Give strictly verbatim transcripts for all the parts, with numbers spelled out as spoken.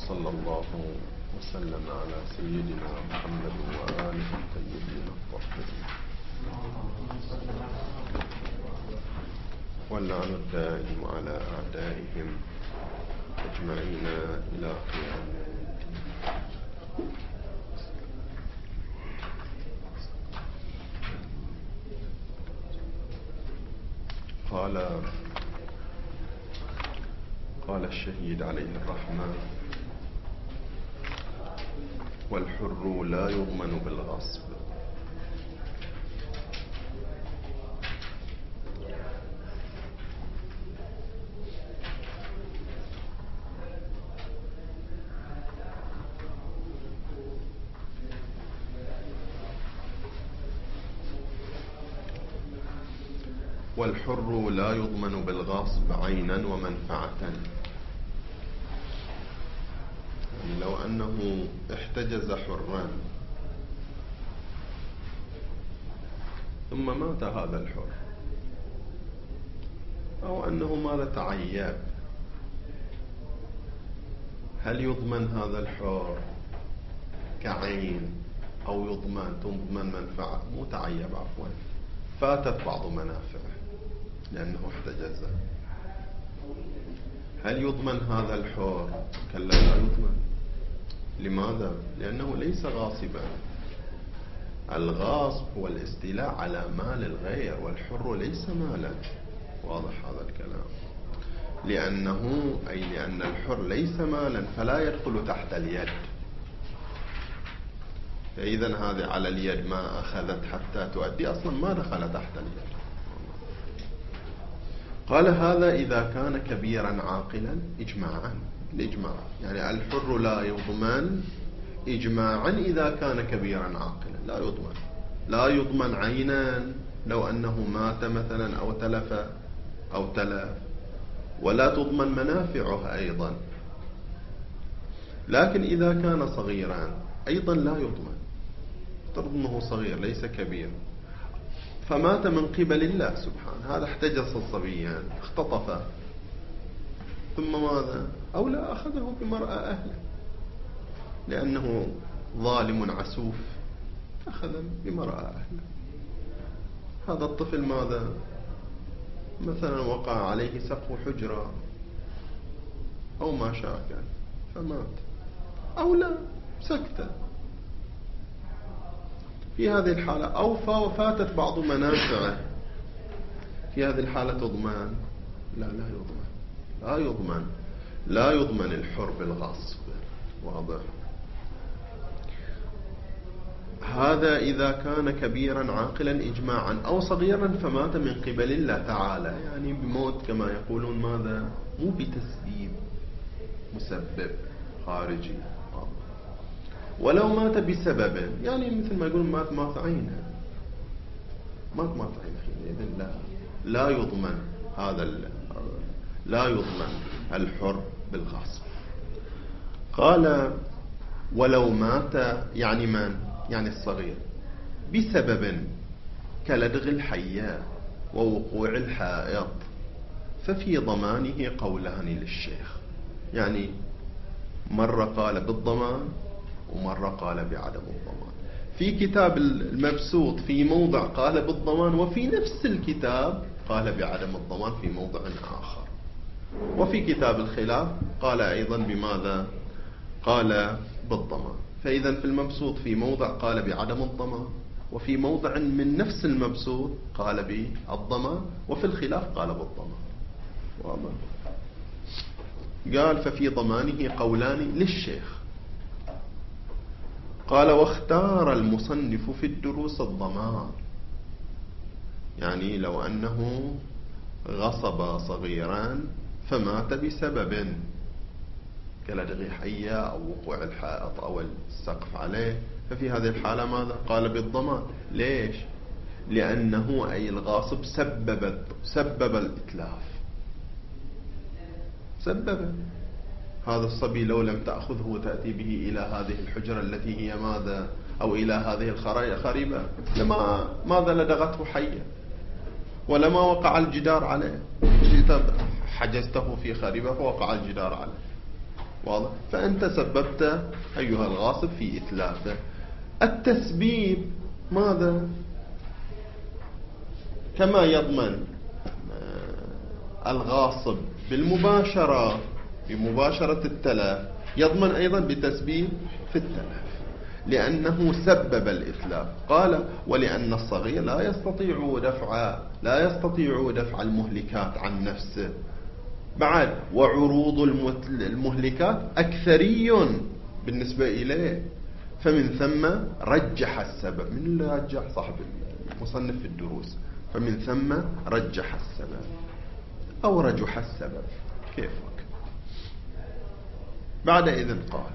وصلى الله وسلم على سيدنا محمد وآله الطيبين الطاهرين واللعن الدائم على أعدائهم أجمعين إلى قيام الدين. قال قال الشهيد عليه الرحمة: والحر لا يضمن بالغصب. والحر لا يضمن بالغصب عينا ومنفعة. يعني لو أنه احتجز حرا ثم مات هذا الحر، أو أنه ماذا تعيب، هل يضمن هذا الحر كعين أو يضمن تضمن منفعة؟ مو تعيب، عفوا، فاتت بعض منافعه لأنه احتجز. هل يضمن هذا الحر؟ كلا لا يضمن. لماذا؟ لأنه ليس غاصبا. الغاصب هو الاستيلاء على مال الغير، والحر ليس مالا. واضح هذا الكلام؟ لأنه أي لأن الحر ليس مالا فلا يدخل تحت اليد. فإذا هذه على اليد ما أخذت حتى تؤدي، أصلا ما دخل تحت اليد. قال: هذا إذا كان كبيرا عاقلا إجماعا. الإجماع يعني الحر لا يضمن إجماعا إذا كان كبيرا عاقلا، لا يضمن. لا يضمن عينا لو أنه مات مثلا أو تلف أو تلف، ولا تضمن منافعه أيضا. لكن إذا كان صغيرا أيضا لا يضمن، افترض أنه صغير ليس كبير فمات من قبل الله سبحانه، هذا احتجز الصبيان اختطف، ثم ماذا؟ أو لا أخذه بمرأة أهله لأنه ظالم عسوف، أخذ بمرأة أهله. هذا الطفل ماذا؟ مثلا وقع عليه سقف حجرة أو ما شاكل فمات، أو لا سكت. في هذه الحالة أو فاتت بعض منافعه، في هذه الحالة تضمن؟ لا لا يضمن، لا يضمن لا يضمن الحر بالغصب. واضح؟ هذا إذا كان كبيرا عاقلا إجماعا، أو صغيرا فمات من قبل الله تعالى، يعني بموت كما يقولون، ماذا؟ مو بتسبيب مسبب خارجي. ولو مات بسبب، يعني مثل ما يقولون مات مات عينه، مات مات عينه حينئذ لا لا يضمن هذا، لا يضمن الحر بالغصب. قال: ولو مات، يعني من؟ يعني الصغير، بسبب كلدغ الحياة ووقوع الحائط، ففي ضمانه قولان للشيخ. يعني مرة قال بالضمان ومرة قال بعدم الضمان. في كتاب المبسوط في موضع قال بالضمان، وفي نفس الكتاب قال بعدم الضمان في موضع آخر. وفي كتاب الخلاف قال أيضا بماذا؟ قال بالضمان. فإذا في المبسوط في موضع قال بعدم الضمان، وفي موضع من نفس المبسوط قال بالضمان، وفي الخلاف قال بالضمان. واضح؟ قال: ففي ضمانه قولان للشيخ. قال: واختار المصنف في الدروس الضمان. يعني لو أنه غصب صغيرا فمات بسبب كلدغ حية أو وقوع الحائط أو السقف عليه، ففي هذه الحالة ماذا؟ قال بالضمان. ليش؟ لأنه أي الغاصب سبب سبب الإتلاف، سبب. هذا الصبي لو لم تأخذه وتأتي به إلى هذه الحجرة التي هي ماذا؟ أو إلى هذه الخريبة، لما ماذا لدغته حية، ولما وقع الجدار عليه. حجزته في خريبة فوقع الجدار عليه. واضح؟ فأنت سببت أيها الغاصب في إتلافه. التسبيب ماذا؟ كما يضمن الغاصب بالمباشرة بمباشرة التلف، يضمن أيضا بتسبيب في التلف، لأنه سبب الإتلاف. قال ولأن الصغير لا يستطيع دفع لا يستطيع دفع المهلكات عن نفسه. بعد وعروض المهلكات أكثري بالنسبة إليه، فمن ثم رجح السبب. من اللي رجح؟ صاحب المصنف في الدروس. فمن ثم رجح السبب أو رجح السبب كيفك. بعد إذن قال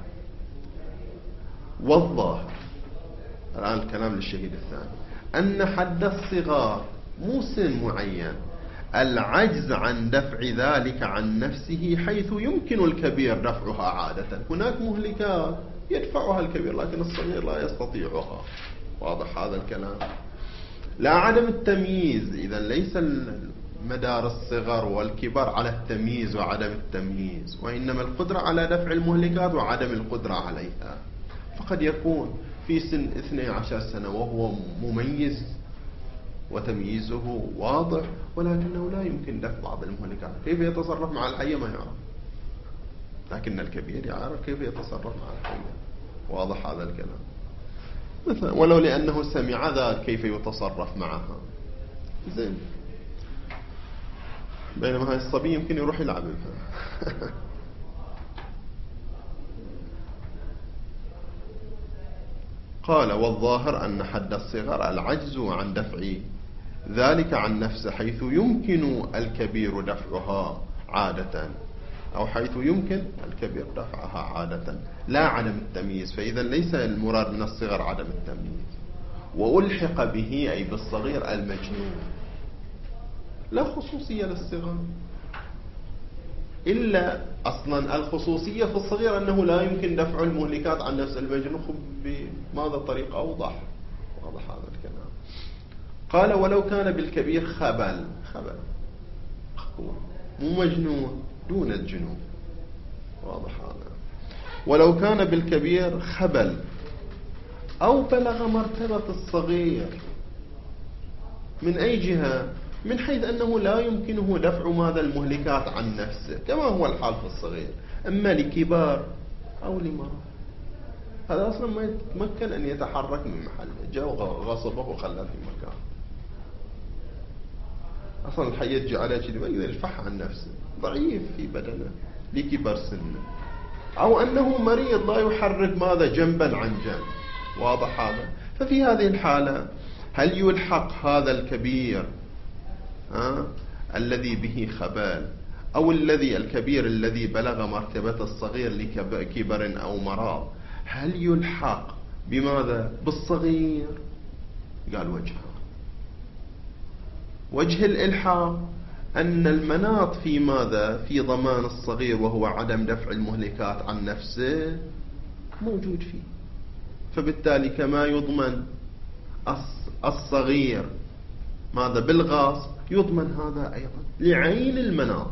والظاهر، الآن الكلام للشهيد الثاني، أن حد الصغار مو سن معين، العجز عن دفع ذلك عن نفسه حيث يمكن الكبير دفعها عادة. هناك مهلكات يدفعها الكبير لكن الصغير لا يستطيعها. واضح هذا الكلام؟ لا عدم التمييز، إذا ليس مدار الصغر والكبر على التمييز وعدم التمييز، وإنما القدرة على دفع المهلكات وعدم القدرة عليها. فقد يكون في سن اثني عشر سنة وهو مميز وتمييزه واضح، ولكنه لا يمكن دفع بعض المهلكات. كيف يتصرف مع الحية ما يعرف، لكن الكبير يعرف كيف يتصرف مع الحية. واضح هذا الكلام؟ مثلا ولو لأنه سمع ذلك كيف يتصرف معها. زين، بينما هاي الصبي يمكن يروح يلعب بها. قال والظاهر أن حد الصغر العجز عن دفع ذلك عن نفسه حيث يمكن الكبير دفعها عادة، أو حيث يمكن الكبير دفعها عادة، لا عدم التمييز. فإذا ليس المراد من الصغر عدم التمييز. وألحق به أي بالصغير المجنون. لا خصوصية للصغر، إلا أصلا الخصوصية في الصغير أنه لا يمكن دفع المهلكات عن نفس المجنون. بماذا طريق أوضح؟ واضح هذا الكلام. قال ولو كان بالكبير خبل، خبل مو مجنون، دون الجنون. واضح هذا. ولو كان بالكبير خبل أو بلغ مرتبة الصغير، من أي جهة؟ من حيث أنه لا يمكنه دفع ماذا المهلكات عن نفسه كما هو الحال في الصغير، أما لكبار أو لمرض. هذا أصلا ما يتمكن أن يتحرك من محله، جاء غصبه وخلاه في مكان. أصلا الحياة تجي عليه كذا ما يقدر يدفع عن نفسه، ضعيف في بدنه لكبر سنه، أو أنه مريض لا يحرك ماذا جنبا عن جنب. واضح هذا؟ ففي هذه الحالة هل يلحق هذا الكبير ها الذي به خبال، أو الذي الكبير الذي بلغ مرتبة الصغير لكبر أو مرض، هل يلحق بماذا؟ بالصغير؟ قال وجهه. وجه الإلحاق أن المناط في ماذا؟ في ضمان الصغير وهو عدم دفع المهلكات عن نفسه موجود فيه، فبالتالي كما يضمن الصغير ماذا بالغاصب يضمن هذا أيضا لعين المناط.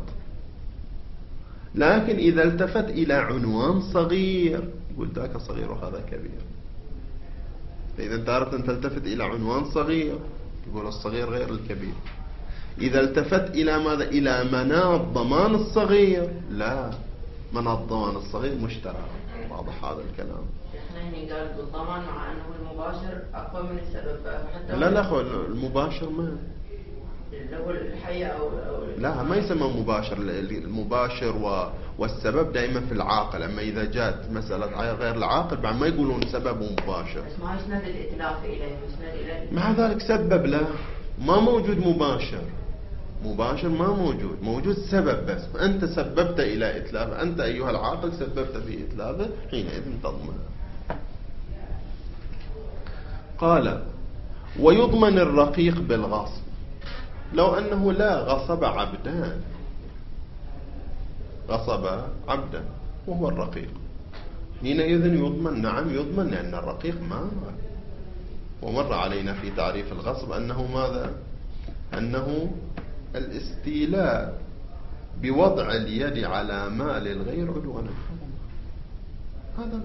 لكن إذا التفت إلى عنوان صغير يقول ذاك صغير وهذا كبير. فإذا انت أردت أن تلتفت إلى عنوان صغير يقول الصغير غير الكبير. إذا التفت إلى ماذا؟ إلى مناط ضمان الصغير، لا، مناط ضمان الصغير مشترك. واضح هذا الكلام؟ احنا هنا قال بالضمان مع أنه المباشر أقوى من السبب. حتى لا لا أخوة، المباشر ما لو الحية أو, أو لا ما يسمى مباشر. المباشر و... والسبب دائما في العاقل، أما إذا جاءت مسألة غير العاقل بعد ما يقولون سبب مباشر. بس ما يسند الإتلاف إليه، يسند إليه. مع ذلك سبب لا، ما موجود مباشر. مباشر ما موجود، موجود سبب بس. أنت سببت إلى إتلافه، أنت أيها العاقل سببت في إتلافه، حينئذ تضمن. قال ويضمن الرقيق بالغصب. لو أنه لا غصب عبدان، غصب عبدا وهو الرقيق، حينئذ يضمن. نعم يضمن، لأن الرقيق ما ومر علينا في تعريف الغصب أنه ماذا؟ أنه الاستيلاء بوضع اليد على مال الغير عدوانا. هذا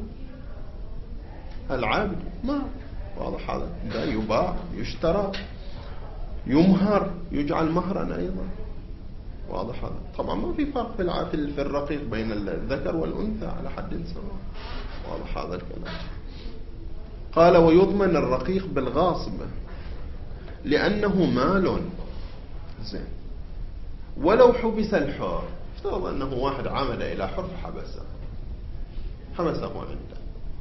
العبد ما واضح، هذا ده يباع يشترى يمهر يجعل مهرا أيضا، واضح هذا. طبعا ما في فرق في في الرقيق بين الذكر والأنثى على حد سواء، واضح هذا الكلام. قال ويضمن الرقيق بالغاصب لأنه مال زين. ولو حبس الحر، افترض أنه واحد عمل إلى حر فحبسه حبسه عنده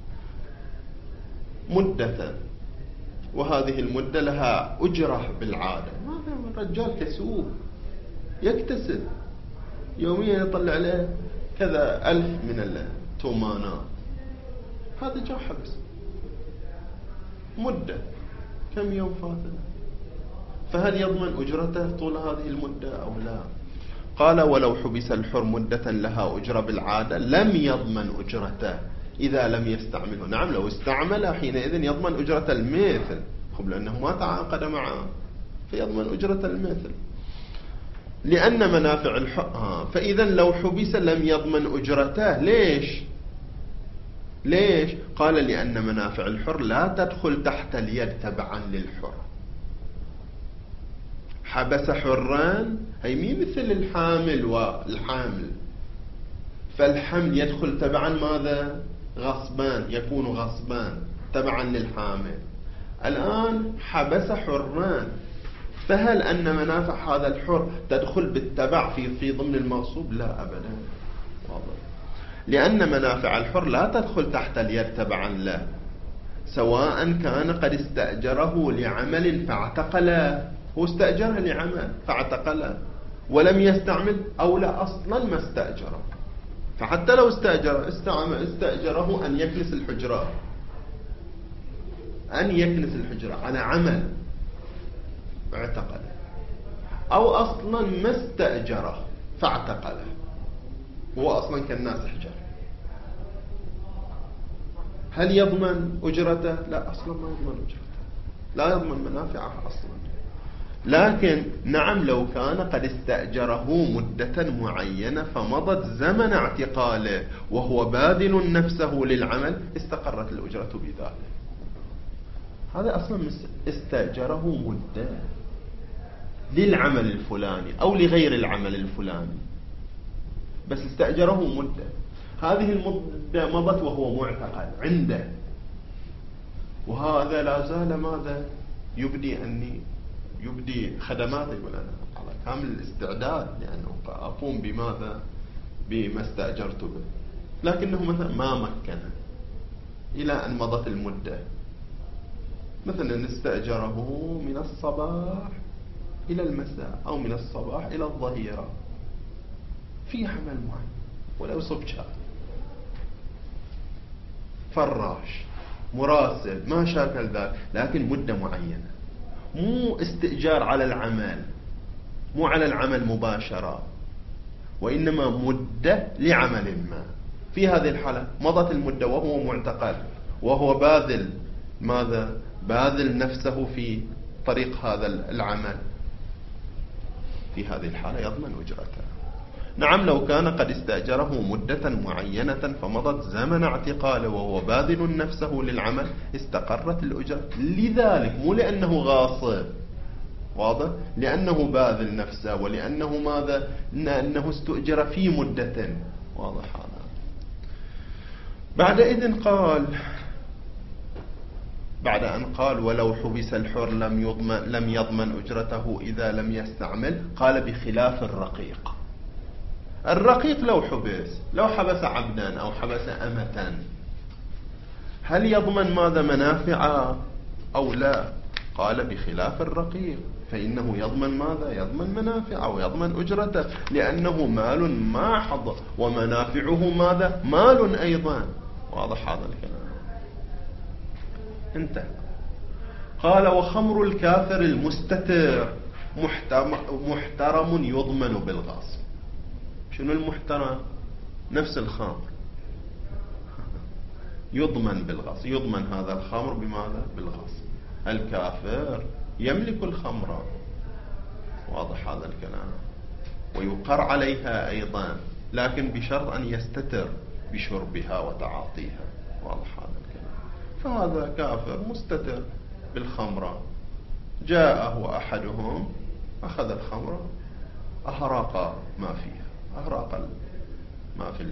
مدة، وهذه المدة لها أجرة بالعادة. هذا الرجال كسوب يكتسب يوميا يطلع له كذا ألف من التومانات، هذا جاء حبس مدة كم يوم فاتنا، فهل يضمن أجرته طول هذه المدة أو لا؟ قال ولو حبس الحر مدة لها أجرة بالعادة لم يضمن أجرته إذا لم يستعمله. نعم لو استعمل حينئذ يضمن أجرة المثل، خب لأنه ما تعاقد معه فيضمن أجرة المثل. لأن منافع الحر آه. فإذا لو حبس لم يضمن أجرته. ليش ليش قال لأن منافع الحر لا تدخل تحت اليد تبعا للحر. حبس حران هي مي مثل الحامل والحامل، فالحمل يدخل تبعا ماذا؟ غصبان، يكون غصبان تبعا للحامل. الآن حبس حران، فهل أن منافع هذا الحر تدخل بالتبع في في ضمن المغصوب؟ لا أبدا، واضح. لأن منافع الحر لا تدخل تحت اليد تبعا له، سواء كان قد استأجره لعمل فاعتقله، هو استأجره لعمل فاعتقله ولم يستعمل، أو لا أصلا ما استأجره. فحتى لو استأجر استأجره أن يكنس الحجرة، أن يكنس الحجرة على عمل اعتقله، أو أصلا ما استأجره فاعتقله، هو أصلا كالناس حجر، هل يضمن أجرته؟ لا أصلا ما يضمن أجرته، لا يضمن منافعه أصلا. لكن نعم لو كان قد استأجره مدة معينة فمضت زمن اعتقاله وهو باذل نفسه للعمل استقرت الأجرة بذلك. هذا أصلا استأجره مدة للعمل الفلاني أو لغير العمل الفلاني، بس استأجره مدة، هذه المدة مضت وهو معتقل عنده، وهذا لا زال ماذا يبدي أني يبدي خدماته، يقول أنا على كامل الاستعداد لأنه أقوم بماذا بما استأجرت به، لكنه مثلا ما مكنه إلى أن مضت المدة. مثلا استأجره من الصباح إلى المساء أو من الصباح إلى الظهيرة في عمل معين، ولو صبشة فراش مراسل ما شاكل ذلك، لكن مدة معينة، مو استئجار على العمل، مو على العمل مباشرة، وإنما مدة لعمل ما. في هذه الحالة مضت المدة وهو معتقل وهو باذل ماذا؟ باذل نفسه في طريق هذا العمل، في هذه الحالة يضمن أجرته. نعم لو كان قد استأجره مدة معينة فمضت زمن اعتقاله وهو باذل نفسه للعمل استقرت الأجرة، لذلك مو لأنه غاصب، واضح، لأنه باذل نفسه ولأنه ماذا؟ لأنه استؤجر في مدة، واضح هذا. بعدئذ قال بعد أن قال ولو حبس الحر لم يضمن لم يضمن أجرته إذا لم يستعمل، قال بخلاف الرقيق. الرقيق لو حبس لو حبس عبدا أو حبس أمة هل يضمن ماذا؟ منافع أو لا؟ قال بخلاف الرقيق، فإنه يضمن ماذا؟ يضمن منافع ويضمن أجرته، لأنه مال ما حضر ومنافعه ماذا؟ مال أيضا، واضح هذا الكلام. انتهى. قال وخمر الكافر المستتر محترم يضمن بالغاصب. شنو المحترم؟ نفس الخمر يضمن بالغاصب، يضمن هذا الخمر بماذا؟ بالغاصب. الكافر يملك الخمر، واضح هذا الكلام، ويقر عليها أيضا، لكن بشرط أن يستتر بشربها وتعاطيها. واضح هذا الكلام. فهذا كافر مستتر بالخمرة، جاءه أحدهم أخذ الخمرة أهراق ما فيها، أهراق ما في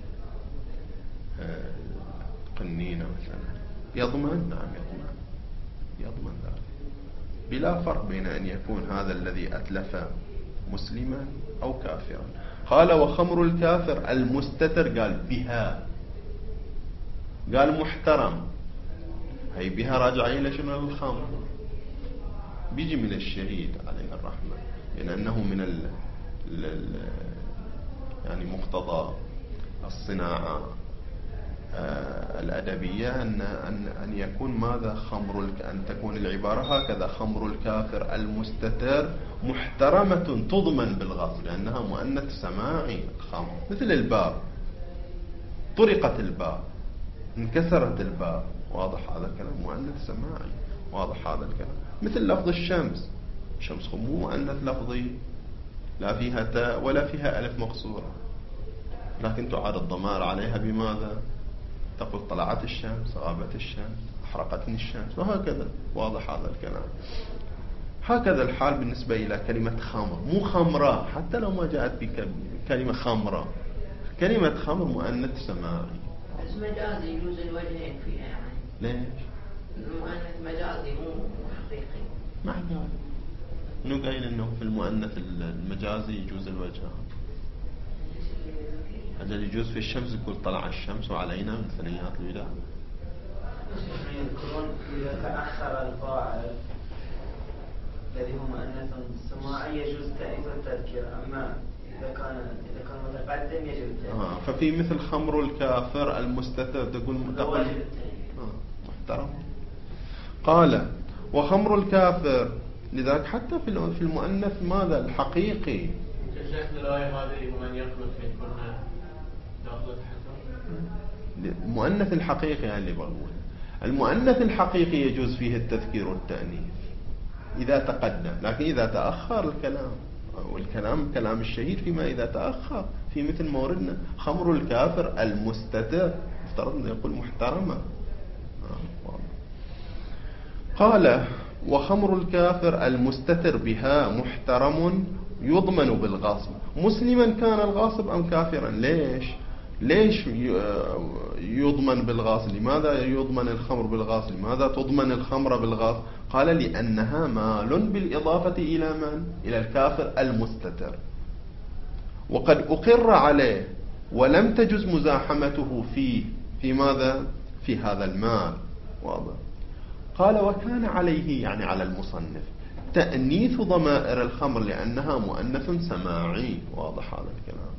القنينة مثلا، يضمن؟ نعم يضمن، يضمن ذلك بلا فرق بين أن يكون هذا الذي أتلف مسلما أو كافرا. قال وخمر الكافر المستتر، قال بها، قال محترم، هي بها راجع إلى شنو؟ الخمر. بيجي من الشهيد عليه الرحمة، لأنه من ال ال يعني مقتضى الصناعة آه الأدبية أن أن أن يكون ماذا؟ خمر الك... أن تكون العبارة هكذا: خمر الكافر المستتر محترمة تضمن بالغصب، لأنها مؤنث سماعي. الخمر مثل الباب، طرقت الباب، انكسرت الباب. واضح هذا الكلام؟ مؤنث سماعي. واضح هذا الكلام؟ مثل لفظ الشمس، الشمس مو مؤنث لفظي، لا فيها تاء ولا فيها ألف مقصورة، لكن تعاد الضمائر عليها بماذا؟ تقول طلعت الشمس، غابت الشمس، أحرقتني الشمس، وهكذا. واضح هذا الكلام؟ هكذا الحال بالنسبة إلى كلمة خمر، مو خمرة، حتى لو ما جاءت بكلمة خمرة، كلمة خمر مؤنث سماعي. بس مجازي يجوز الوجهين فيها يعني. ليش؟ المؤنث مجازي مو حقيقي. ما قال منو قايل انه في المؤنث المجازي يجوز الوجه؟ أجل يجوز في الشمس، يقول طلع الشمس وعلينا من ثنيات الوداع. يذكرون إذا تأخر الفاعل الذي هو مؤنث سماعي يجوز تأنيث التذكير، أما إذا كان إذا كان متقدم يجوز التأنيث. آه ففي مثل خمر الكافر المستتر تقول تقول آه محترم. قال وخمر الكافر، لذلك حتى في في المؤنث ماذا الحقيقي؟ شيخنا الآية هذه ومن يخلط منكن داخل حتى المؤنث الحقيقي اللي بقول المؤنث الحقيقي يجوز فيه التذكير والتأنيث إذا تقدم، لكن إذا تأخر الكلام، والكلام كلام الشهيد فيما إذا تأخر، في مثل موردنا خمر الكافر المستتر، افترض أن يقول محترمة. قال وخمر الكافر المستتر بها محترم يضمن بالغاصب، مسلما كان الغاصب أم كافرا. ليش ليش يضمن بالغاصب؟ لماذا يضمن الخمر بالغاصب؟ لماذا تضمن الخمر بالغاصب؟ قال لأنها مال بالإضافة إلى من؟ إلى الكافر المستتر، وقد أقر عليه ولم تجز مزاحمته فيه في ماذا؟ في هذا المال. واضح؟ قال وكان عليه يعني على المصنف تأنيث ضمائر الخمر لأنها مؤنث سماعي. واضح هذا الكلام؟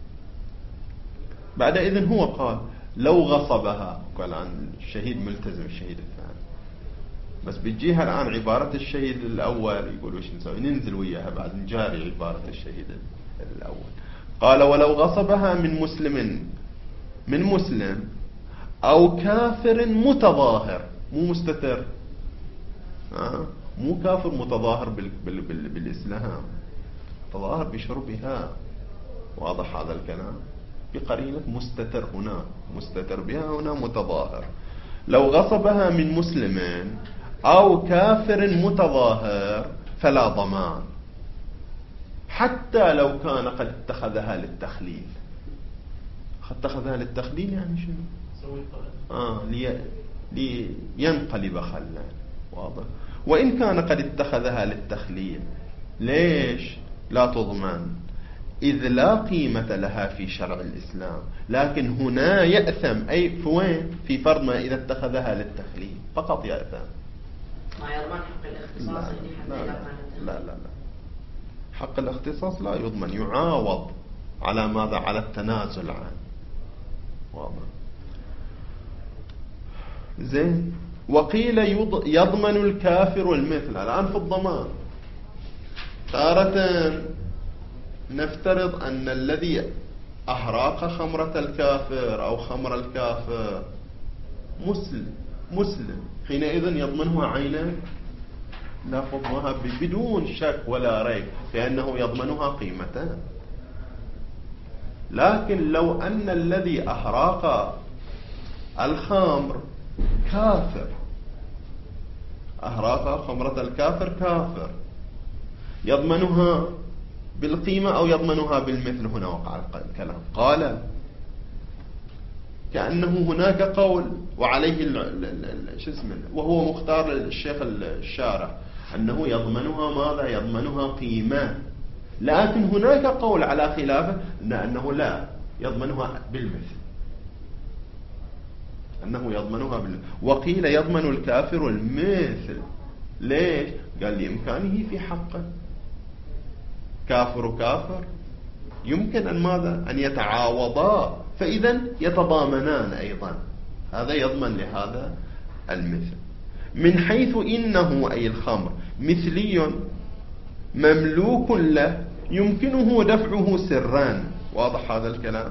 بعد إذن هو قال لو غصبها، قال عن الشهيد ملتزم الشهيد الثاني، بس بتجيها الآن عبارة الشهيد الأول، يقول وش نسوي؟ ننزل وياها بعد نجاري عبارة الشهيد الأول. قال ولو غصبها من مسلم من مسلم أو كافر متظاهر، مو مستتر، آه. مو كافر متظاهر بال بال بال بالإسلام، تظاهر بشربها. واضح هذا الكلام؟ بقرينة مستتر هنا، مستتر بها هنا متظاهر. لو غصبها من مسلم أو كافر متظاهر فلا ضمان، حتى لو كان قد اتخذها للتخليل. اتخذها للتخليل يعني شنو؟ آه لي لينقلب خلا. واضح؟ وإن كان قد اتخذها للتخليل، ليش لا تضمن؟ إذ لا قيمة لها في شرع الإسلام، لكن هنا يأثم. أي في وين؟ في فرض ما إذا اتخذها للتخليل فقط يأثم، ما يضمن حق الاختصاص. لا لا, لا, لا لا لا حق الاختصاص لا يضمن، يعاوض على ماذا؟ على التنازل عنه. واضح؟ زين. وقيل يضمن الكافر المثل. الآن في الضمان تارة نفترض أن الذي أحراق خمرة الكافر أو خمر الكافر مسلم مسلم حينئذ يضمنها عينا، ناخذها بدون شك ولا ريب، لأنه يضمنها قيمتان. لكن لو أن الذي أحرق الخمر كافر، أحرق خمرة الكافر كافر، يضمنها بالقيمة أو يضمنها بالمثل؟ هنا وقع الكلام. قال كأنه هناك قول وعليه شو اسمه وهو مختار الشيخ الشارح أنه يضمنها ماذا؟ يضمنها قيمة، لكن هناك قول على خلافه أنه لا يضمنها بالمثل، أنه يضمنها بالمثل. وقيل يضمن الكافر المثل. ليش؟ قال لإمكانه في حقه، كافر كافر يمكن أن ماذا؟ أن يتعاوضا، فإذا يتضامنان أيضا، هذا يضمن لهذا المثل. من حيث إنه أي الخمر مثلي مملوك له يمكنه دفعه سرا. واضح هذا الكلام؟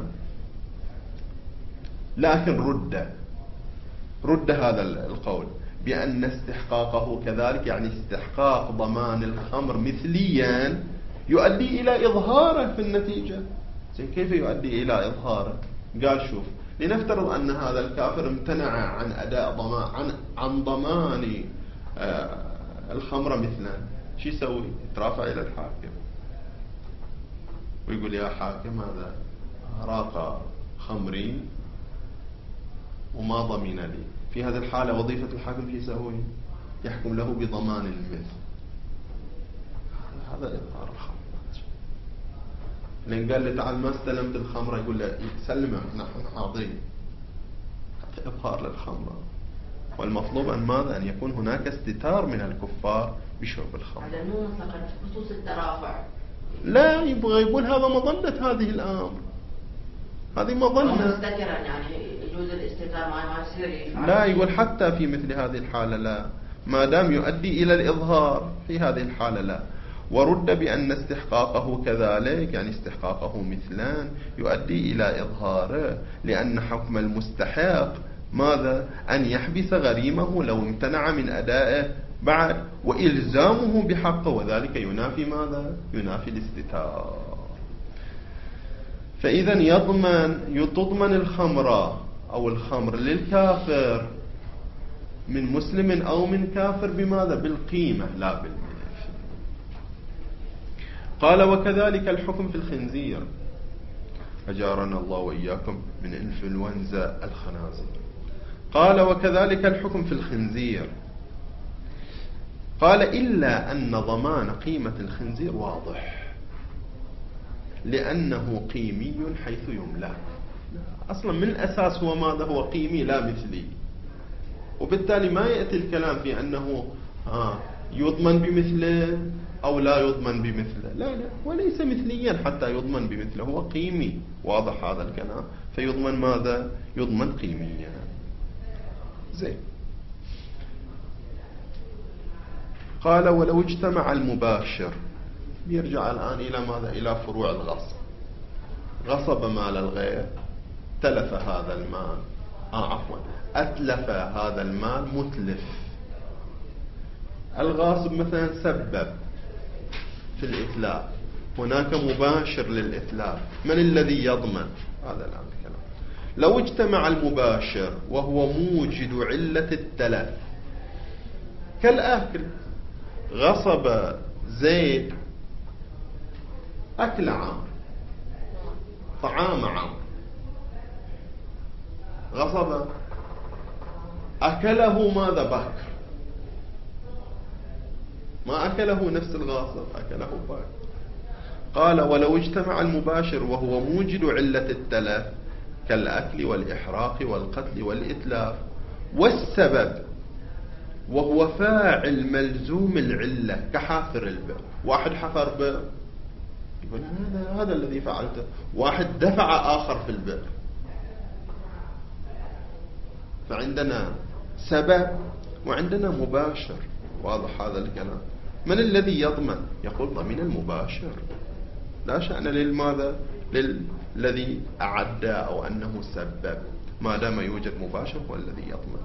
لكن رد رد هذا القول بأن استحقاقه كذلك، يعني استحقاق ضمان الخمر مثليا يؤدي إلى إظهاره في النتيجة. كيف يؤدي إلى إظهاره؟ قال شوف، لنفترض أن هذا الكافر امتنع عن أداء ضمان عن عن ضمان آه الخمر مثلا، شو يسوي؟ يترافع إلى الحاكم ويقول يا حاكم هذا راق خمري وما ضمن لي. في هذه الحالة وظيفة الحاكم شو يسوي؟ يحكم له بضمان المثل. هذا إظهار الخمر. لأن قال له تعال ما استلمت الخمرة، يقول له سلمه نحن حاضرين. هذا إظهار للخمرة، والمطلوب أن ماذا؟ أن يكون هناك استتار من الكفار بشرب الخمر. هذا مو مطلقا خصوص الترافع، لا يبغى يقول هذا مظنة هذه الأمر، هذه مظنة. مستترا يعني يجوز الاستتار مع ما يصير. لا يقول حتى في مثل هذه الحالة لا، ما دام يؤدي إلى الإظهار في هذه الحالة لا. ورد بأن استحقاقه كذلك، يعني استحقاقه مثلان يؤدي إلى إظهاره، لأن حكم المستحق ماذا؟ أن يحبس غريمه لو امتنع من أدائه بعد، وإلزامه بحقه، وذلك ينافي ماذا؟ ينافي الاستتار. فإذا يضمن تضمن الخمر أو الخمر للكافر من مسلم أو من كافر بماذا؟ بالقيمة لا بالمثل. قال وكذلك الحكم في الخنزير، أجارنا الله وإياكم من إنفلونزا الخنازير. قال وكذلك الحكم في الخنزير. قال إلا أن ضمان قيمة الخنزير واضح، لأنه قيمي حيث يملك. أصلا من الأساس هو ماذا؟ هو قيمي لا مثلي، وبالتالي ما يأتي الكلام في أنه آه يضمن بمثله أو لا يضمن بمثله. لا لا، وليس مثليا حتى يضمن بمثله، هو قيمي. واضح هذا الكلام؟ فيضمن ماذا؟ يضمن قيميا. زين. قال ولو اجتمع المباشر، يرجع الآن إلى ماذا؟ إلى فروع الغصب. غصب مال الغير، تلف هذا المال آه عفوا أتلف هذا المال متلف. الغاصب مثلا سبب في الإتلاف، هناك مباشر للإتلاف، من الذي يضمن؟ هذا الآن الكلام. لو اجتمع المباشر وهو موجد علة التلف كالآكل، غصب زيد أكل عمرو، طعام عمرو، غصب أكله ماذا؟ بكر، ما أكله نفس الغاصب، أكله بكر. قال ولو اجتمع المباشر وهو موجد علة التلف كالأكل والإحراق والقتل والإتلاف، والسبب وهو فاعل ملزوم العلة كحافر البئر. واحد حفر بئر، يقول هذا هذا الذي فعلته. واحد دفع آخر في البئر، فعندنا سبب وعندنا مباشر. واضح هذا الكلام؟ من الذي يضمن؟ يقول ضمن المباشر، لا شأن للماذا؟ للذي أعد أو أنه سبب، ما دام يوجد مباشر هو الذي يضمن.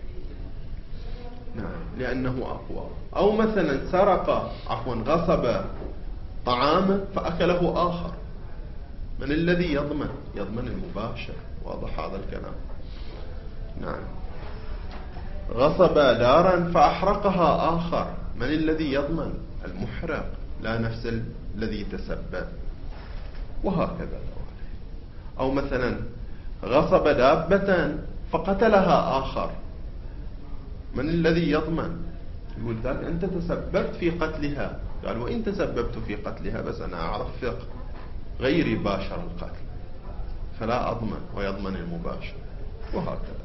نعم، لأنه أقوى. أو مثلا سرق عفوا غصب طعاما فأكله آخر، من الذي يضمن؟ يضمن المباشر. واضح هذا الكلام؟ نعم. غصب دارا فأحرقها آخر، من الذي يضمن؟ المحرق، لا نفس الذي تسبب. وهكذا. أو مثلا غصب دابة فقتلها آخر، من الذي يضمن؟ يقول ذاك أنت تسببت في قتلها. قال وإن تسببت في قتلها بس أنا أعرف فقه غيري باشر القتل فلا أضمن، ويضمن المباشر. وهكذا.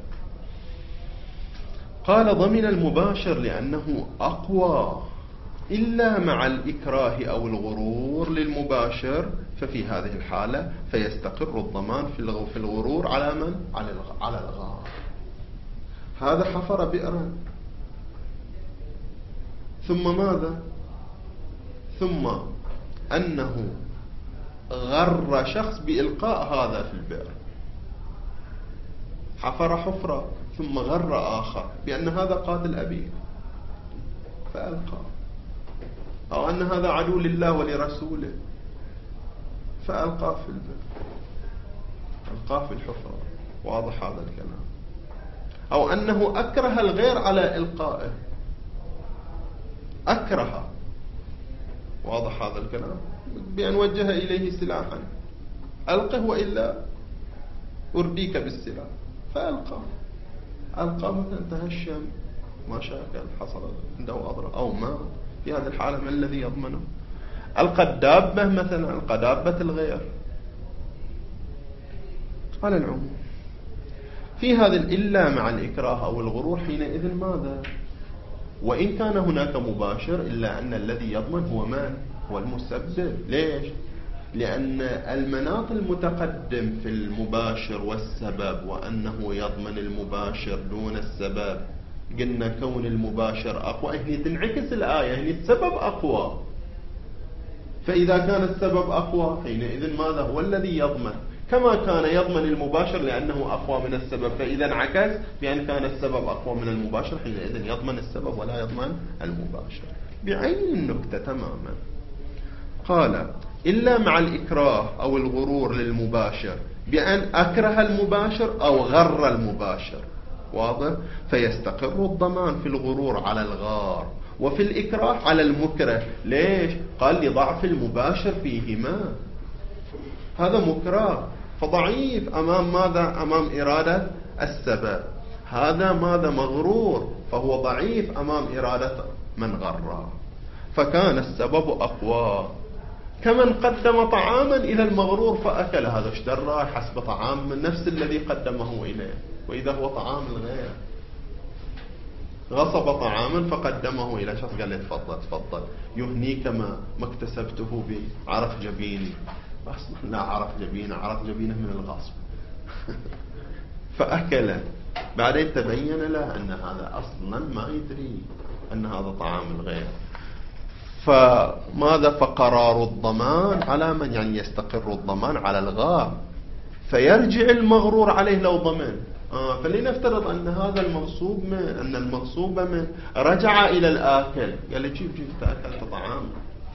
قال ضمن المباشر لأنه أقوى، إلا مع الإكراه أو الغرور للمباشر، ففي هذه الحالة فيستقر الضمان في الغرور على من؟ على الغار. هذا حفر بئرا ثم ماذا؟ ثم أنه غر شخص بإلقاء هذا في البئر. حفر حفرة ثم غر آخر بأن هذا قاتل أبيه فألقى، أو أن هذا عدو لله ولرسوله فألقى في البئر، ألقى في الحفرة. واضح هذا الكلام؟ أو أنه أكره الغير على إلقائه، أكره. واضح هذا الكلام؟ بأن وجه إليه سلاحا، ألقه وإلا أرديك بالسلاح، فألقى. ألقى مثلا تهشم، مشاكل حصلت عنده أضرار أو ما، في هذه الحالة ما الذي يضمنه؟ ألقى الدابة مثلا، ألقى دابة الغير. على العموم في هذا إلا مع الإكراه أو الغرور حينئذ ماذا؟ وإن كان هناك مباشر إلا أن الذي يضمن هو من؟ هو المسبب. ليش؟ لأن المناط المتقدم في المباشر والسبب وأنه يضمن المباشر دون السبب، قلنا كون المباشر أقوى، هي تنعكس الآية، هي السبب أقوى. فإذا كان السبب أقوى حينئذ ماذا؟ هو الذي يضمن، كما كان يضمن المباشر لأنه أقوى من السبب، فإذا انعكس بأن كان السبب أقوى من المباشر حينئذ يضمن السبب ولا يضمن المباشر. بعين النكتة تماما. قال إلا مع الإكراه أو الغرور للمباشر بأن أكره المباشر أو غر المباشر. واضح؟ فيستقر الضمان في الغرور على الغار وفي الإكراه على المكره. ليش؟ قال لضعف المباشر فيهما، هذا مكره فضعيف أمام ماذا؟ أمام إرادة السبب. هذا ماذا؟ مغرور فهو ضعيف أمام إرادة من غره، فكان السبب أقوى. كمن قدم طعاما إلى المغرور فأكل، هذا اشترى حسب طعام من نفس الذي قدمه إليه، وإذا هو طعام الغير. غصب طعاما فقدمه إلى شخص قال له تفضل تفضل يهنيك ما ما اكتسبته بعرف جبيني. أصلا لا عرف جبينه، عرف جبينه من الغصب. فأكل، بعدين تبين له أن هذا أصلا ما يدري أن هذا طعام الغير. فماذا؟ فقرار الضمان على من؟ يعني يستقر الضمان على الغار، فيرجع المغرور عليه لو ضمن. آه فلنفترض أن هذا المغصوب من أن المغصوب من رجع إلى الآكل قال له جيب جيب أكلت طعام،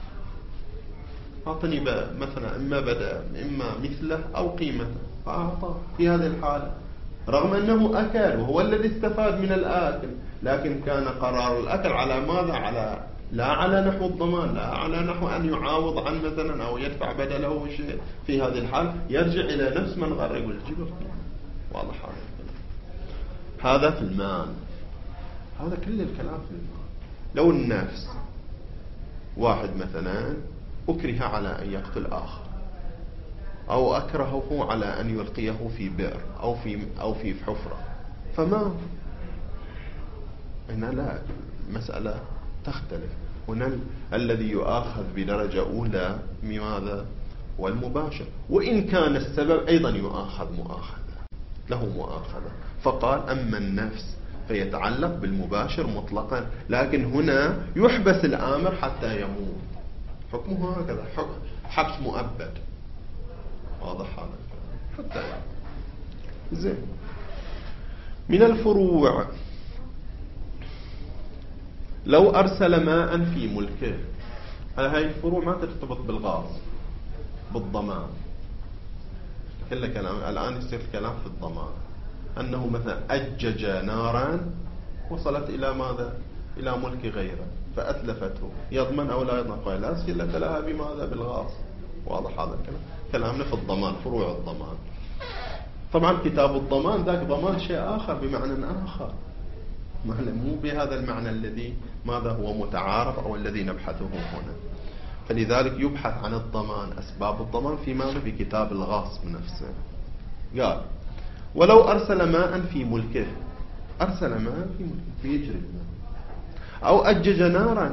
أعطني مثلا إما بدأ إما مثله أو قيمته، فأعطى. في هذه الحالة رغم أنه أكل وهو الذي استفاد من الآكل، لكن كان قرار الأكل على ماذا؟ على لا على نحو الضمان، لا على نحو أن يعاوض عن مثلا أو يدفع بدله شيء. في هذه الحال يرجع إلى نفس من غير، يقول جيب القيمة. واضح هذا؟ هذا في المال، هذا كل الكلام في المال. لو النفس واحد مثلا أكره على أن يقتل آخر، أو أكرهه على أن يلقيه في بئر أو في أو في حفرة، فما هنا لا، مسألة تختلف. هنا الذي يؤاخذ بدرجة أولى ماذا؟ والمباشر، وإن كان السبب أيضا يؤاخذ مؤاخذة، له مؤاخذة. فقال أما النفس فيتعلق بالمباشر مطلقا، لكن هنا يحبس الآمر حتى يموت، حكمه هكذا، حبس مؤبد. واضح هذا حتى يعني. زين. من الفروع لو أرسل ماء في ملكه، هاي الفروع ما ترتبط بالغاص بالضمان، كله كلام. الآن يصير الكلام في الضمان، أنه مثلا أجج نارا وصلت إلى ماذا؟ إلى ملك غيره فأتلفته، يضمن أو لا يضمن؟ قال لا صلة لها بماذا؟ بالغاص. واضح هذا الكلام؟ كلامنا في الضمان، فروع الضمان. طبعا كتاب الضمان ذاك ضمان شيء آخر بمعنى آخر، مو بهذا المعنى الذي ماذا هو متعارف أو الذي نبحثه هنا. فلذلك يبحث عن الضمان، أسباب الضمان في ماذا؟ في كتاب الغاصب نفسه. قال ولو أرسل ماء في ملكه، أرسل ماء في ملكه فيجري الماء، أو أجج نارا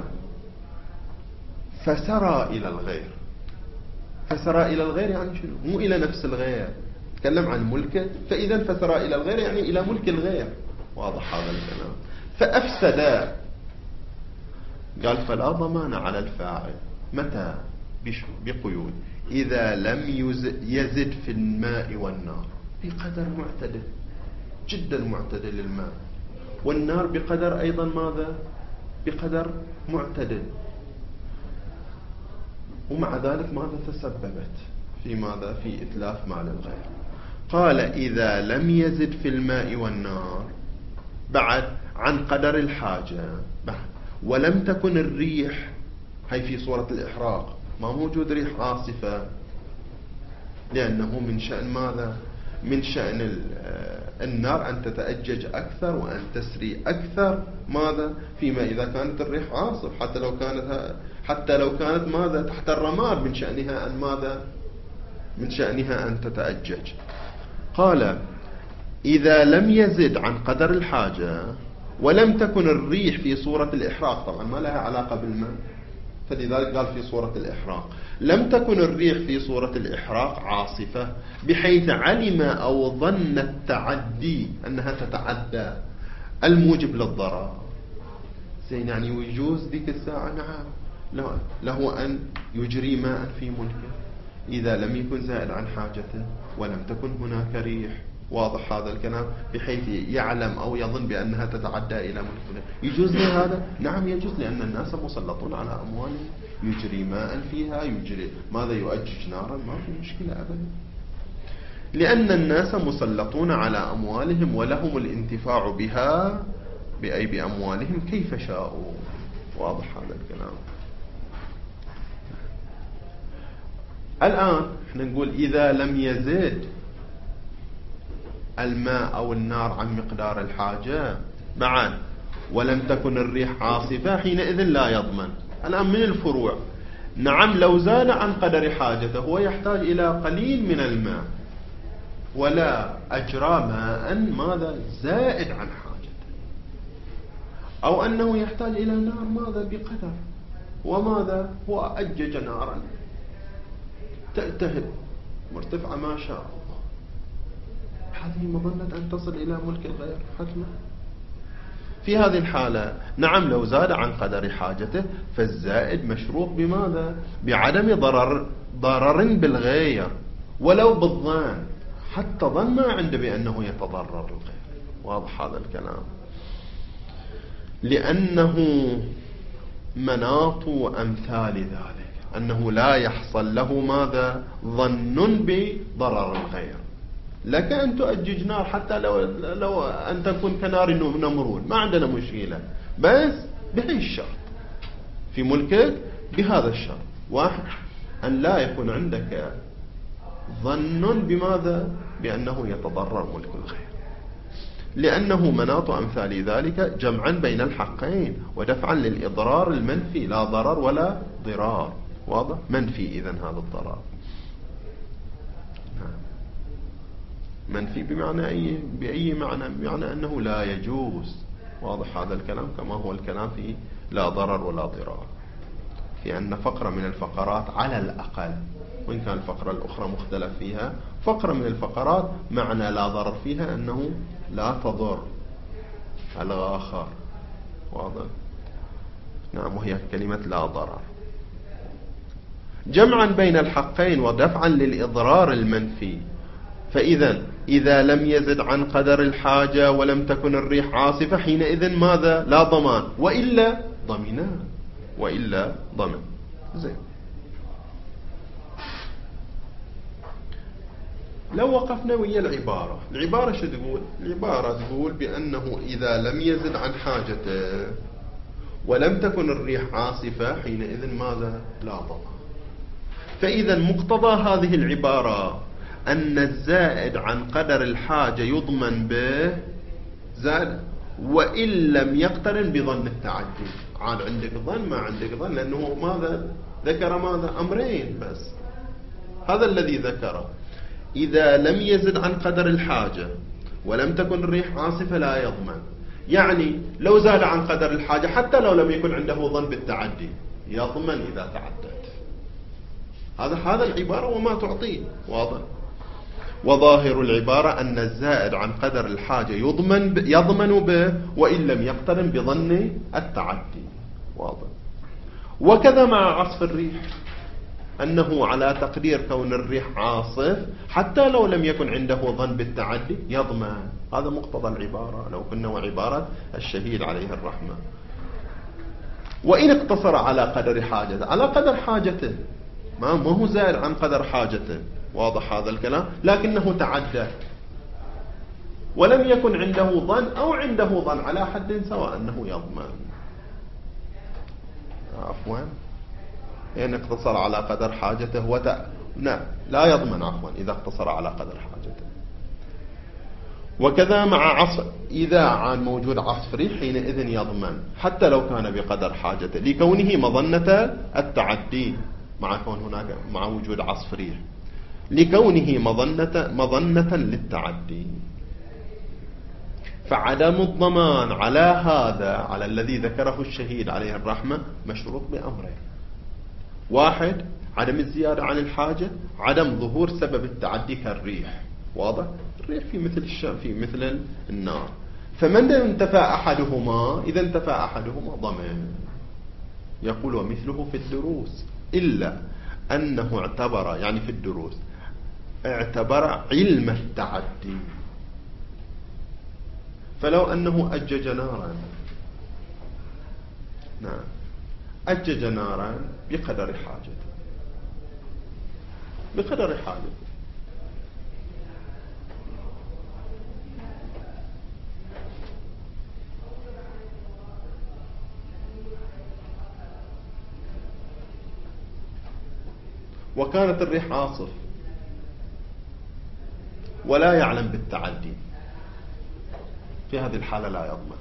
فسرى إلى الغير. فسرى إلى الغير يعني شنو؟ مو إلى نفس الغير، تكلم عن ملكه، فإذا فسرى إلى الغير يعني إلى ملك الغير. واضح هذا الكلام؟ فأفسد. قال فلا ضمان على الفاعل. متى؟ بقيود إذا لم يزد في الماء والنار بقدر معتدل، جدا معتدل الماء، والنار بقدر أيضا ماذا؟ بقدر معتدل، ومع ذلك ماذا تسببت في ماذا؟ في إتلاف مال الغير. قال إذا لم يزد في الماء والنار بعد عن قدر الحاجة بعد، ولم تكن الريح، هي في صورة الإحراق ما موجود ريح عاصفة، لأنه من شأن ماذا؟ من شأن النار أن تتأجج أكثر وأن تسري أكثر ماذا؟ فيما إذا كانت الريح عاصف، حتى لو كانت حتى لو كانت ماذا؟ تحت الرماد، من شأنها أن ماذا؟ من شأنها أن تتأجج. قال إذا لم يزد عن قدر الحاجة ولم تكن الريح في صورة الإحراق، طبعا ما لها علاقة بالماء، فلذلك قال في صورة الإحراق. لم تكن الريح في صورة الإحراق عاصفة بحيث علم أو ظن التعدي أنها تتعدى الموجب للضرر. زين، يعني يجوز ذيك الساعة نعم له أن يجري ماء في ملكه إذا لم يكن زائد عن حاجته ولم تكن هناك ريح. واضح هذا الكلام؟ بحيث يعلم أو يظن بأنها تتعدى إلى ملك. يجوز لي هذا؟ نعم يجوز، لأن الناس مسلطون على أموالهم، يجري ماء فيها، يجري ماذا؟ يؤجج نارا، ما في مشكلة أبدا، لأن الناس مسلطون على أموالهم ولهم الانتفاع بها بأي بأموالهم كيف شاءوا. واضح هذا الكلام؟ الآن احنا نقول إذا لم يزد الماء أو النار عن مقدار الحاجة معا ولم تكن الريح عاصفة، حينئذ لا يضمن. الآن من الفروع، نعم لو زاد عن قدر حاجته، هو يحتاج إلى قليل من الماء ولا أجرى ماء ماذا؟ زائد عن حاجته، أو أنه يحتاج إلى نار ماذا؟ بقدر، وماذا؟ هو أجج نارا تلتهب مرتفعة ما شاء الله، هذه مظنة أن تصل إلى ملك الغير حتما. في هذه الحالة نعم لو زاد عن قدر حاجته فالزائد مشروط بماذا؟ بعدم ضرر ضرر بالغير ولو بالظن، حتى ظن ما عنده بأنه يتضرر الغير. واضح هذا الكلام؟ لأنه مناط أمثال ذلك أنه لا يحصل له ماذا؟ ظن بضرر الغير. لك أن تؤجج نار حتى لو, لو أن تكون كنار نمرود، ما عندنا مشكلة، بس بهي الشرط في ملكك، بهذا الشرط. واحد، أن لا يكون عندك ظن بماذا؟ بأنه يتضرر ملك الغير، لأنه مناط أمثال ذلك جمعا بين الحقين ودفعا للإضرار المنفي، لا ضرر ولا ضرار. واضح؟ منفي إذن هذا الضرر، منفي بمعنى أي بأي معنى؟ بمعنى أنه لا يجوز. واضح هذا الكلام؟ كما هو الكلام في لا ضرر ولا ضرار، في أن فقرة من الفقرات على الأقل، وإن كان الفقرة الأخرى مختلف فيها، فقرة من الفقرات معنى لا ضرر فيها أنه لا تضر الآخر. واضح؟ نعم، وهي كلمة لا ضرر، جمعا بين الحقين ودفعا للإضرار المنفي. فإذا إذا لم يزد عن قدر الحاجة ولم تكن الريح عاصفة، حينئذ ماذا؟ لا ضمان، وإلا ضمنا، وإلا ضمن. زين، لو وقفنا ويا العبارة، العبارة شو تقول؟ العبارة تقول بأنه إذا لم يزد عن حاجته ولم تكن الريح عاصفة حينئذ ماذا؟ لا ضمان. فإذا مقتضى هذه العبارة أن الزائد عن قدر الحاجة يضمن به زاد وإن لم يقترن بظن التعدي. عاد عندك ظن ما عندك ظن، لأنه ماذا ذكر؟ ماذا؟ أمرين بس، هذا الذي ذكره. إذا لم يزد عن قدر الحاجة ولم تكن الريح عاصفة لا يضمن. يعني لو زاد عن قدر الحاجة حتى لو لم يكن عنده ظن بالتعدي يضمن إذا تعدت. هذا هذا العبارة وما تعطيه واضح. وظاهر العبارة أن الزائد عن قدر الحاجة يضمن ب... يضمن به وإن لم يقترن بظن التعدي واضح. وكذا مع عصف الريح، أنه على تقدير كون الريح عاصف حتى لو لم يكن عنده ظن بالتعدي يضمن. هذا مقتضى العبارة لو كنا وعبارة الشهيد عليه الرحمة. وإن اقتصر على قدر حاجته، على قدر حاجته ما هو زائد عن قدر حاجته، واضح هذا الكلام، لكنه تعدى ولم يكن عنده ظن أو عنده ظن على حد سواء أنه يضمن. عفوا إن اقتصر على قدر حاجته وت... لا, لا يضمن عفوا إذا اقتصر على قدر حاجته. وكذا مع عصف، إذا عن موجود عصف ريح حينئذ يضمن حتى لو كان بقدر حاجته لكونه مظنة التعدي، مع كون هناك مع وجود عصف ريح لكونه مظنة مظنة للتعدي. فعدم الضمان على هذا، على الذي ذكره الشهيد عليه الرحمة، مشروط بأمرين: واحد عدم الزيادة عن الحاجة، عدم ظهور سبب التعدي كالريح. واضح؟ الريح في مثل الشام في مثل النار، فمن انتفى أحدهما، إذا انتفى أحدهما ضمن. يقول ومثله في الدروس إلا أنه اعتبر، يعني في الدروس اعتبر علم التعدي. فلو أنه أجج نارا، نعم أجج نارا بقدر حاجته، بقدر حاجته، وكانت الريح عاصف ولا يعلم بالتعدي، في هذه الحالة لا يضمن.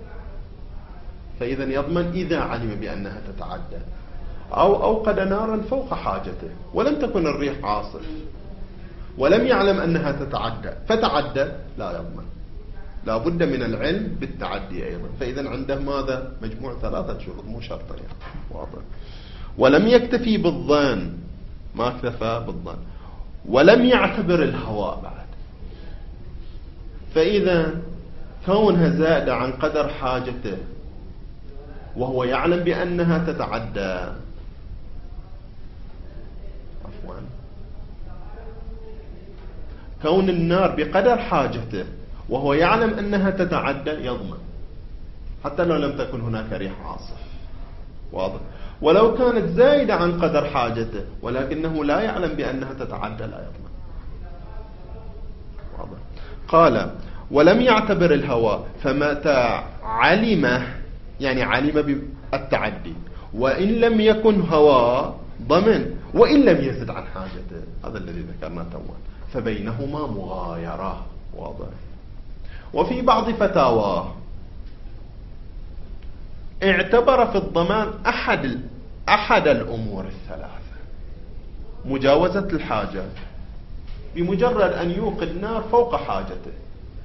فإذا يضمن إذا علم بأنها تتعدى، أو أوقد نارا فوق حاجته ولم تكن الريح عاصف ولم يعلم أنها تتعدى فتعدى، لا يضمن. لا بد من العلم بالتعدي أيضا. فإذا عنده ماذا؟ مجموع ثلاثة شروط، مو شرطين. واضح. ولم يكتفي بالظن، ما اكتفى بالظن، ولم يعتبر الهواء بعد. فإذا كونها زادة عن قدر حاجته وهو يعلم بأنها تتعدى، عفوا كون النار بقدر حاجته وهو يعلم أنها تتعدى يضمن حتى لو لم تكن هناك ريح عاصف. واضح. ولو كانت زايدة عن قدر حاجته ولكنه لا يعلم بأنها تتعدى لا يضمن. واضح. قال ولم يعتبر الهوى، فمتى علم، يعني علم بالتعدي وإن لم يكن هوى ضمن وإن لم يزد عن حاجته، هذا الذي ذكرنا توان، فبينهما مغايرة. واضح. وفي بعض فتاواه اعتبر في الضمان أحد أحد الأمور الثلاثة: مجاوزة الحاجة، بمجرد أن يوقد نار فوق حاجته،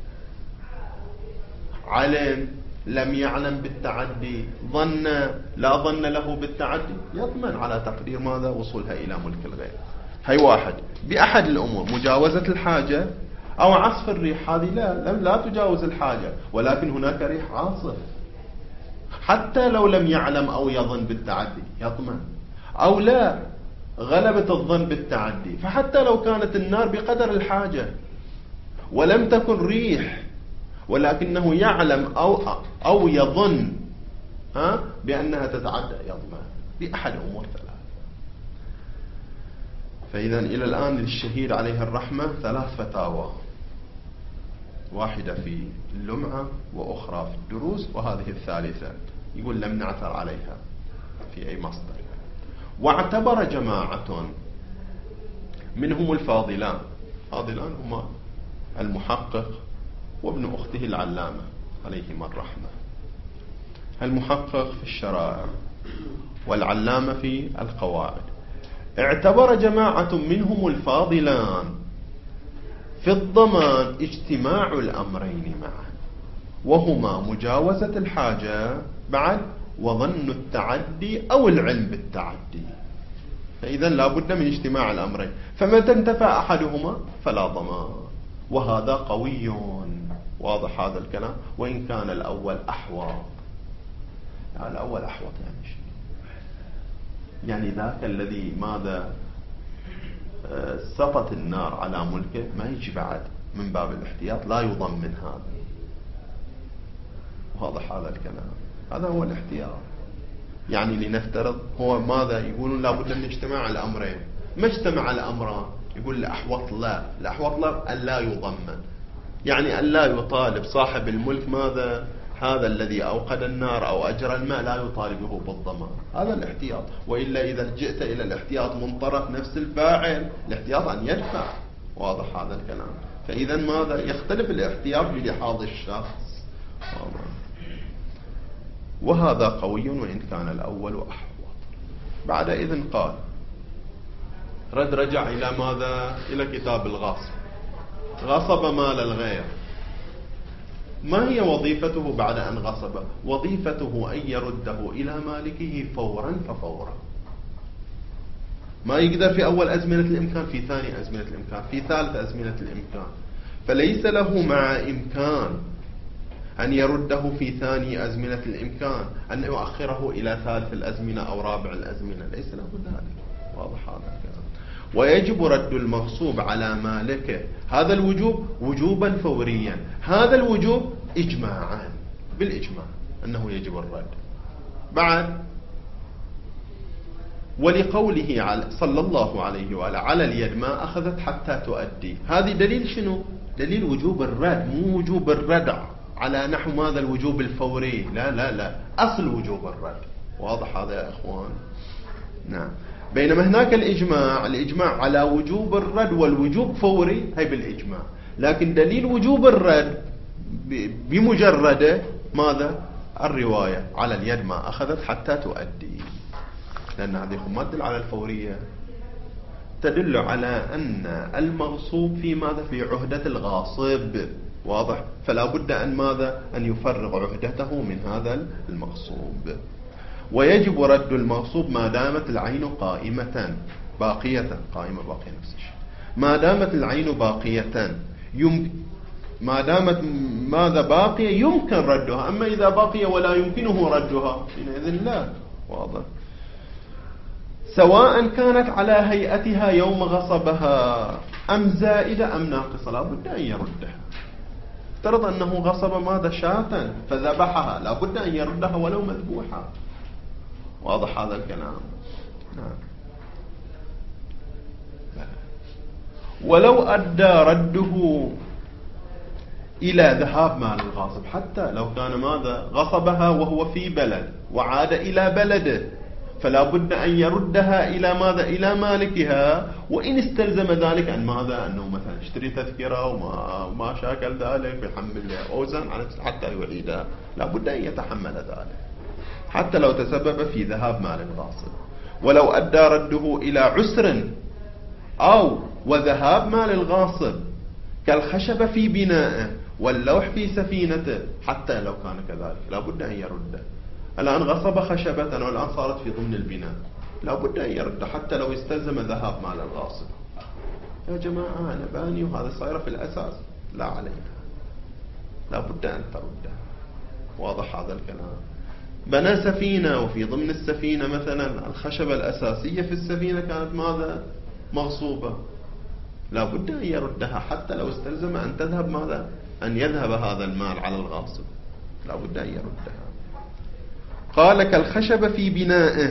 علم لم يعلم بالتعدي، ظن لا ظن له بالتعدي، يضمن على تقدير ماذا؟ وصولها إلى ملك الغير. هي واحد بأحد الأمور: مجاوزة الحاجة أو عصف الريح. هذه لا لم لا تجاوز الحاجة ولكن هناك ريح عاصف، حتى لو لم يعلم أو يظن بالتعدي يضمن. أو لا غلبة الظن بالتعدي، فحتى لو كانت النار بقدر الحاجة ولم تكن ريح ولكنه يعلم أو أو يظن ها بأنها تتعدى يضمن بأحد أمور ثلاث. فإذا إلى الآن للشهيد عليه الرحمة ثلاث فتاوى، واحدة في اللمعة وأخرى في الدروس وهذه الثالثة يقول لم نعثر عليها في أي مصدر. واعتبر جماعة منهم الفاضلان، فاضلان هما المحقق وابن أخته العلامة عليهما الرحمة، المحقق في الشرائع والعلامة في القواعد. اعتبر جماعة منهم الفاضلان في الضمان اجتماع الأمرين معا، وهما مجاوزة الحاجة بعد وظن التعدي أو العلم بالتعدي. فإذا لا بد من اجتماع الأمرين، فمتى انتفى أحدهما فلا ضمان، وهذا قوي. واضح هذا الكلام؟ وإن كان الأول أحوط. يعني الأول أحوط يعني شيء، يعني ذاك الذي ماذا سطت النار على ملكه ما يجي بعد من باب الاحتياط، لا يضمن هذا. واضح هذا الكلام؟ هذا هو الاحتياط. يعني لنفترض هو ماذا يقولون لابد من اجتماع الأمرين، ما اجتمع الأمران يقول الأحوط لا، الأحوط لا أن لا يضمن، يعني أن لا يطالب صاحب الملك ماذا هذا الذي أوقد النار أو أجرى الماء لا يطالبه بالضمان. هذا الاحتياط. وإلا إذا جئت إلى الاحتياط من طرف نفس الفاعل، الاحتياط أن يدفع. واضح هذا الكلام؟ فإذا ماذا يختلف الاحتياط بلحاظ الشخص. واضح. وهذا قوي وإن كان الأول أحوط. بعد إذن قال رد رجع إلى ماذا؟ إلى كتاب الغاصب. غصب مال الغير، ما هي وظيفته بعد أن غصب؟ وظيفته أن يرده إلى مالكه فورا ففورا. ما يقدر في أول أزمنة الإمكان، في ثاني أزمنة الإمكان، في ثالث أزمنة الإمكان. فليس له مع إمكان أن يرده في ثاني أزمنة الإمكان أن يؤخره إلى ثالث الأزمنة أو رابع الأزمنة، ليس له ذلك. واضح هذا الكلام؟ ويجب رد المغصوب على مالكه، هذا الوجوب وجوبا فوريا، هذا الوجوب إجماعا بالإجماع أنه يجب الرد. بعد ولقوله صلى الله عليه وآله على اليد ما أخذت حتى تؤدي، هذه دليل شنو؟ دليل وجوب الرد، مو وجوب الردع على نحو ماذا الوجوب الفوري، لا لا لا، أصل وجوب الرد. واضح هذا يا إخوان؟ نعم. بينما هناك الإجماع، الإجماع على وجوب الرد والوجوب فوري هي بالإجماع، لكن دليل وجوب الرد بمجرده ماذا؟ الرواية على اليد ما أخذت حتى تؤدي، لأن هذه ما تدل على الفورية، تدل على أن المغصوب في ماذا؟ في عهدة الغاصب. واضح؟ فلا بد أن ماذا؟ أن يفرغ عهدته من هذا المغصوب. ويجب رد المغصوب ما دامت العين قائمة باقية، قائمة باقية نفس الشيء، ما دامت العين باقية يمكن، ما دامت ماذا باقية يمكن ردها، أما إذا باقية ولا يمكنه ردها حينئذ لا. واضح؟ سواء كانت على هيئتها يوم غصبها أم زائدة أم ناقصة، لا بد أن يردها. افترض أنه غصب ماذا؟ شاة فذبحها، لا بد أن يردها ولو مذبوحة. واضح هذا الكلام؟ نعم. ولو أدى رده إلى ذهاب مال الغاصب، حتى لو كان ماذا؟ غصبها وهو في بلد وعاد إلى بلده، فلا بد أن يردها إلى ماذا؟ إلى مالكها، وإن استلزم ذلك أن ماذا؟ أنه مثلا اشتري تذكرة وما ما شاكل ذلك بيحمل أوزان حتى يعيدها، لا بد أن يتحمل ذلك حتى لو تسبب في ذهاب مال الغاصب. ولو أدى رده إلى عسر أو وذهاب مال الغاصب كالخشب في بنائه واللوح في سفينته، حتى لو كان كذلك لا بد أن يرده. الآن غصب خشبة والآن صارت في ضمن البناء، لا بد أن يرد حتى لو استلزم ذهاب مال الغاصب. يا جماعة أنا باني وهذا صاير في الأساس، لا عليها، لا بد أن تردها. واضح هذا الكلام؟ بنى سفينة وفي ضمن السفينة مثلا الخشبة الأساسية في السفينة كانت ماذا؟ مغصوبة، لا بد أن يردها حتى لو استلزم أن تذهب ماذا؟ أن يذهب هذا المال على الغاصب، لا بد أن يردها. قال كالخشبة في بنائه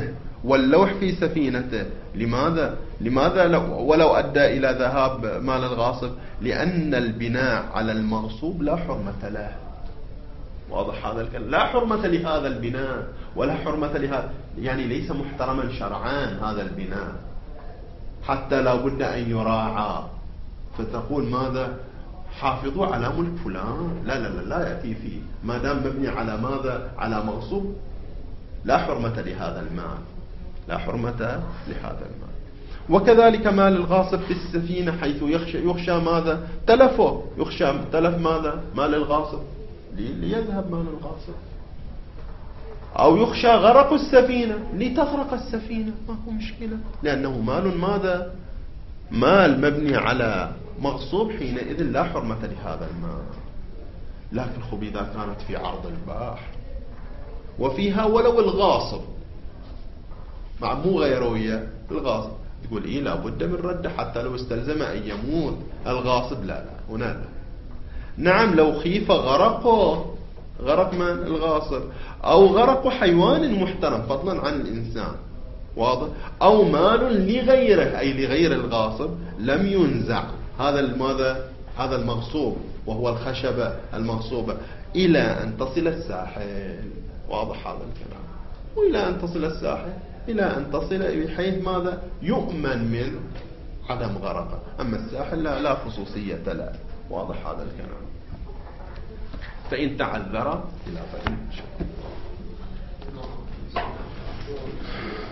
واللوح في سفينته. لماذا؟ لماذا لو ولو أدى إلى ذهاب مال الغاصب؟ لأن البناء على المغصوب لا حرمة له. واضح هذا الكلام؟ لا حرمة لهذا البناء ولا حرمة لهذا، يعني ليس محترما شرعان هذا البناء، حتى لا بد أن يراعى. فتقول ماذا؟ حافظوا على ملك فلان، لا لا لا لا يأتي فيه، ما دام مبني على ماذا؟ على مغصوب، لا حرمة لهذا المال، لا حرمة لهذا المال. وكذلك مال الغاصب في السفينة، حيث يخشى, يخشى ماذا؟ تلفه، يخشى تلف ماذا؟ مال الغاصب، ليذهب مال الغاصب. أو يخشى غرق السفينة، لتغرق السفينة، ما هو مشكلة، لأنه مال ماذا؟ مال مبني على مغصوب، حينئذ لا حرمة لهذا المال. لكن خب إذا كانت في عرض البحر وفيها ولو الغاصب، مع مو غيروية الغاصب، تقول إيه لابد من رده حتى لو استلزم أن يموت الغاصب، لا لا هنا لا. نعم لو خيف غرقه، غرق من الغاصب، أو غرق حيوان محترم فضلا عن الإنسان، واضح، أو مال لغيره أي لغير الغاصب لم ينزع هذا الماذا؟ هذا المغصوب، وهو الخشبة المغصوبة، إلى أن تصل الساحل. واضح هذا الكلام؟ وإلى أن تصل الساحل، إلى أن تصل بحيث ماذا؟ يؤمن من عدم غرقه. أما الساحل لا, لا خصوصية له. واضح هذا الكلام؟ فإن تعذر إلى فإن شاء.